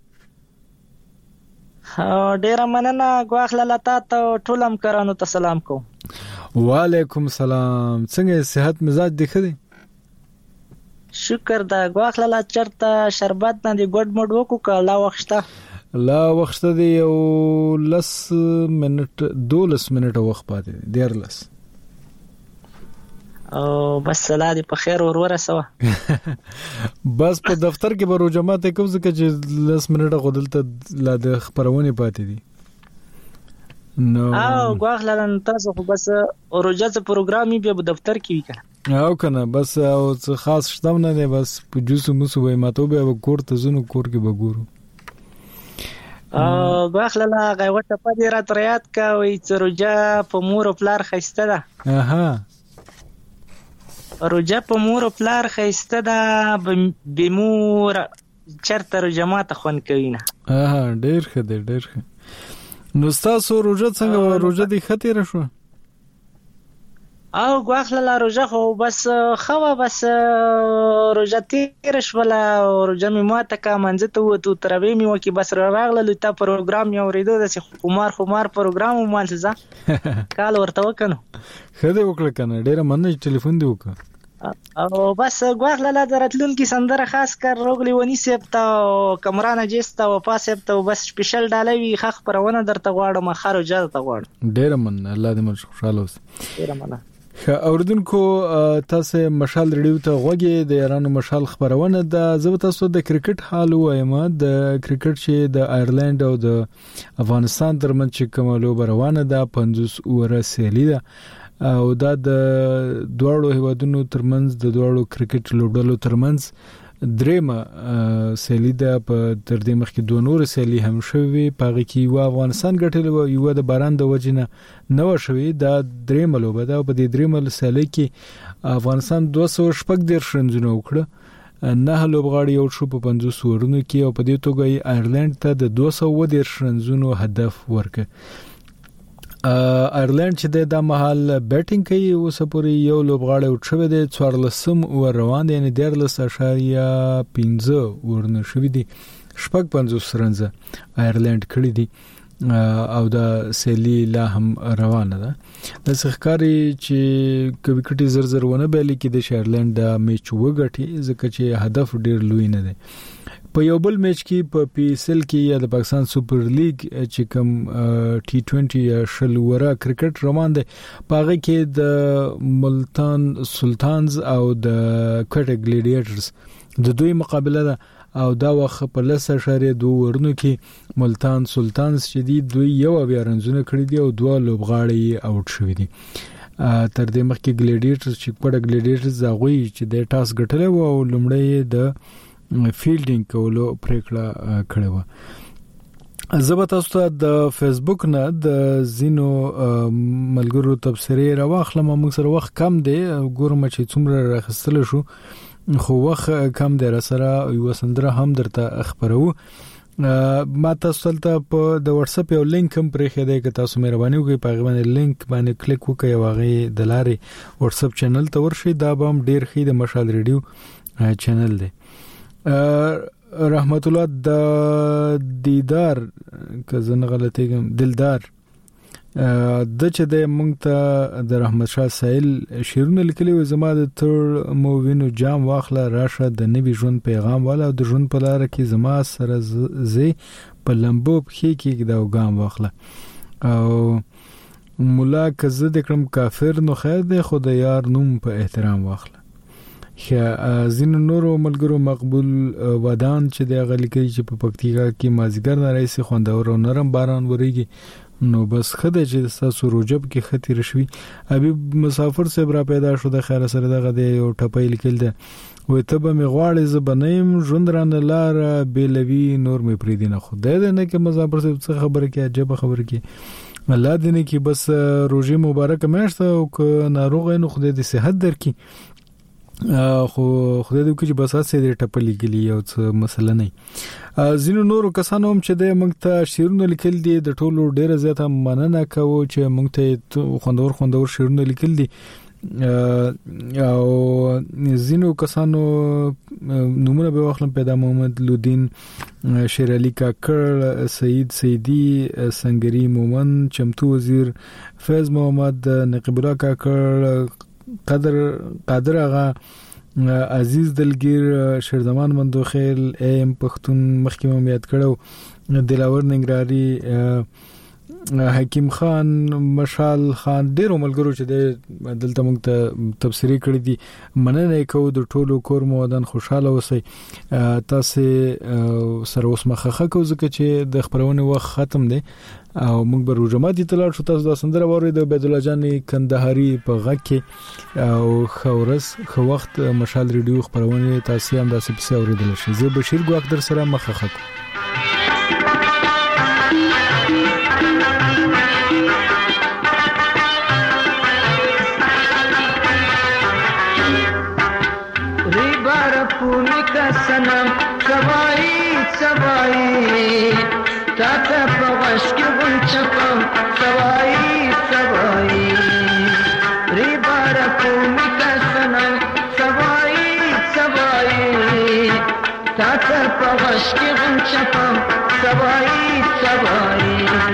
ډیره مننه غواخله لتا ته ټولم کرانو ته سلام کوم. وعلیکم سلام. څنګه صحت مزاج دی خدي؟ شکر دا غواخله لا چرته شربت نه دی ګډ مډ وکړو کله وخته لا وخت دی یو لس منټ دولس منټه وخت پاتې دی ډیر لس او بس سلام په خیر ور ورسوه. بس په دفتر کې به روجمات کوم ځکه چې لس منټه غدلته لا د خبرونه پاتې دي نو او غواخله تاسو خو بس روجه پروګرامي به دفتر کې وکړه او کنه بس او خاص شته نه بس په جوسو موسو به ماتو به کور ته زونو کور کې به ګورو او غواخله لا غوټه په دې رات ریات کا وي چې روجه په مور او پلار خسته ده. اها روجه په مور او پلار خسته ده به مور چرته روجه ماته خون کوي نه. اها ډیر ښه دی ډیر ښه. نو تاسو روجه څنګه روجه دی خطر شو؟ او غواخله لا روجه خو بس خو بس روجه تیر شولا روجه می ماته کا منځ ته وته تربی می وکي بس راغله لته پروګرام یو ریدو د خمار خمار پروګرام مال ځه کال ورته وکنو خدای وکړه کنه ډیره مننه ټلیفون دی وکړه او بس غواخله لا درتلون کی سندره خاص کر روغلی ونی سپتا کمرانه جستا و پاسپتا بس سپیشل ډالوي خخ پرونه درته غواړم خارو جاده ته غواړم. ډیره مننه الله دې مر خوشاله اوسه. ډیره مننه. اوردونکو تاسو مشال ریډیو ته غوږی د ایرانو مشال خبرونه د زو تاسو د کرکټ حال وایم د کرکټ چې د آیرلند او د افغانستان ترمنځ چې کوم لوب روانه ده پنځوس اوره سیالي ده او دا د دوړو هیوادونو ترمنځ د دوړو کرکټ لوبډلو ترمنځ درېمه سیالي ده. په تر دې مخکې دوه نور سیالي هم شوې پاغه کې و افغانستان ګټل یو د باران د وجنه نو شوې دا درېمه لوبه ده. په دې درېمه سیالي کې افغانستان دوه سوه شپږ دیرش رنونه وکړه نه لوبغاړي یو شو په پنځوس ورونو کې او په دې توګه آیرلند ته د دوه سوه دیرش رنونو هدف ورکړ. آیرلند چې د مهال بیټینګ کوي اوس پورې یو لوبغاړی وټشوي د څوارلسم ور روان دي یعنی ډیرلس اشاریه پنځه ورنه شوې دي شپږ پنځوس رنزه آیرلند کړی دي او دا سیلی لا هم روانه ده. د ښکاری چې کویکټي زر زر ونه بیل کې د شایرلند د میچ وګټي ځکه چې هدف ډیر لوی نه دی. په یو بل میچ کې په پی ایس ال کې یا د پاکستان سپر لیګ چې کوم ټي ټوئنټي یا شلوره کرکټ روان دی پاغه کې د ملتان سلطانز او د کوټه ګلیډیټرز د دوی مقابله ده او دا وخت په لسه اشاریه دوه ورنو کې ملتان سلطانز چې دی دوی یو بیا رنزونه کړی دي او دوه لوبغاړي اوټ شوی دي. تر دې مخکې ګلیډیټرز چې کوټه ګلیډیټرز هغه چې د ټاس ګټل او لومړی د فیلډینګ کولو پریکړه کړې و. زه به تاسو ته د فیسبوک نه د زینو ملګرو تبصرې راوخلم موږ سره وخت کم دی ګورم چې څومره راخستل شو خو وخت کم دی را سره یو سندره هم درته خبرو. ما تاسو ته په د واتس اپ یو لینک هم پرې خېده کې تاسو مهرباني وکړئ په غوښنه لینک باندې کلیک وکړئ او هغه د لارې واتس اپ چینل ته ورشي دا به هم ډیر ښه د مشال ریډیو چینل دی. رحمت الله د دیدار که زه نه غلطی کوم دلدار د چې د مونږ ته د رحمت شاه سایل شیرونه لیکلي و زما د تر مو وینو جام واخله راشه د نوي ژوند پیغام والا د ژوند په لار کې زما سره زی په لمبو پخې کې دا ګام واخله او مولا کزه د کړم کافر نو خیر دی خو د یار نوم په احترام واخله. خیا زین نورو ملګرو مقبول ودان چې د غلی کوي چې په پکتیکا کې مازیګر نه راځي خوندور او نرم باران وریږي نو بس خدای چې تاسو روجب کې ختی رشوي ابي مسافر صاحب را پیدا شو د خیر سره دغه دی او ټپای لیکل ده وې ته به می غواړې ز بنیم ژوند رانه لار بیلوي نور می پری دینه خدای دې نه کې مسافر صاحب څه خبره کې عجب خبره کې الله دې نه کې بس روزي مبارک مېشته او ک ناروغ نو خدای دې صحت درکې خو خدای دې وکړي چې بس هڅه دې ټپلې ګلی یو څه مسله نه. زینو نورو کسانو هم چې د موږ ته شعرونه لیکل دي د ټولو ډیره زیاته مننه کوو چې موږ ته خوندور خوندور شعرونه لیکل دي او زینو کسانو نمونه به واخلم پیدا محمد لودین، شیر علی کاکړ، سعید سیدی، سنگری مومن، چمتو وزیر، فیض محمد، نقیب الله کاکړ، قدر قادر آغا، عزیز دلگیر، شیرزمان مندوخیل، ایم پختون مخکې مې یاد کړو، دلاور ننګراری، حکیم خان، مشال خان، ډیرو ملګرو چې د دلته موږ ته تبصری کړی دي مننه کوو. د ټولو کور مو ودان خوشاله اوسئ. تاسو سره اوس مخه کوو ځکه چې د خبرونه وخت ختم دی او موږ به روجمات اطلاع شو. تاسو د سندره ووري د عبد الله جان کندهاري په غږ کې او خورس خو وخت مشال ریډیو خبرونه تاسو هم داسې په اوریدل شي. زه بشیر ګواک در سره مخه کوم. سنم سوای سوای تاته پغش کې ون چپم سوای سوای ری بار کوم کا سنم سوای سوای تاته پغش کې ون چپم سوای سوای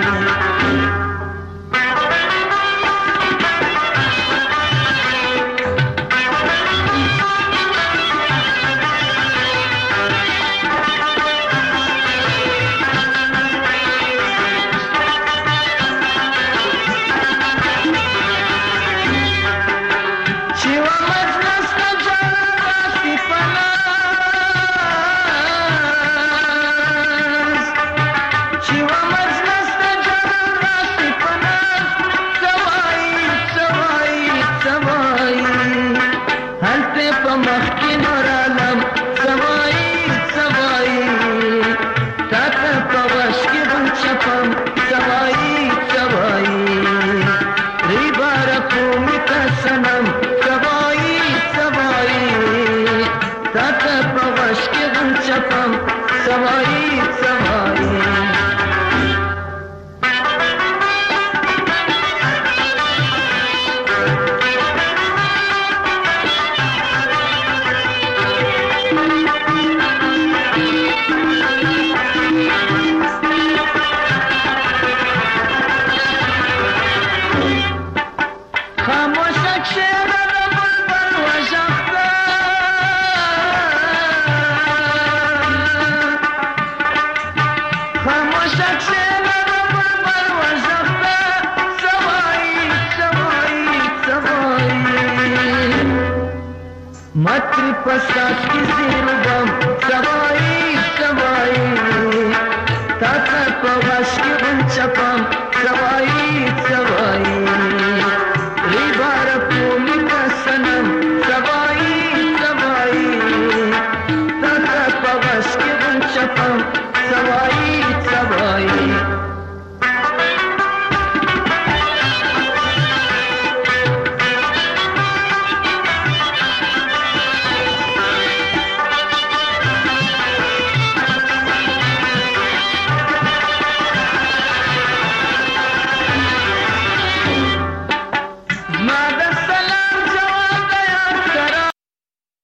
ماتری پساس کی زیر بم سوای سوای تا تا پواش کی بن چپم سوای